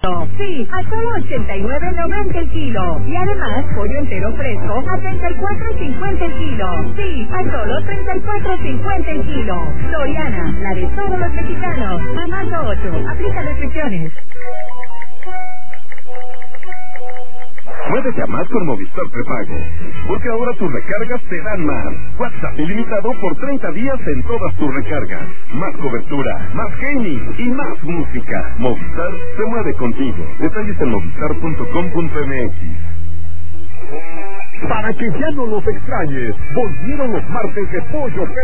Sí, a solo $89.90 el kilo. Y además, pollo entero fresco a $34.50 el kilo. Sí, a solo $34.50 el kilo. Soriana, la de todos los mexicanos. A marzo 8, aplica restricciones. Muévete a más con Movistar Prepago, porque ahora tus recargas te dan más. WhatsApp ilimitado por 30 días en todas tus recargas. Más cobertura, más gaming y más música. Movistar se mueve contigo. Detalles en movistar.com.mx. Para que ya no los extrañes, volvieron los martes de Pollo